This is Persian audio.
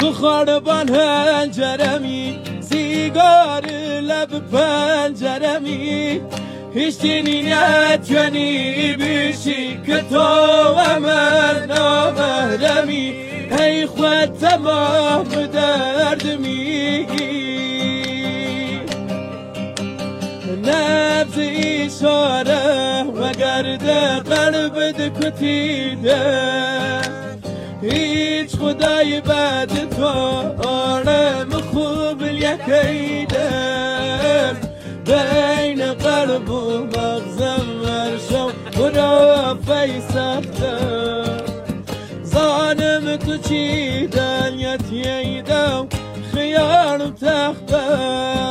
تو خاربان هنجرمی سیگار لب پنجرمی هیچی نتونی بشی که تو امر نامحرمی ای خود تمام دردمی نبض اشاره و گرد قلب کتیده هیچ خدای بعد تو عالم خوب یکیده بین قلب و مغزم ورشو خرافه سخته ظالم تو چیدن یتیده خیال تخته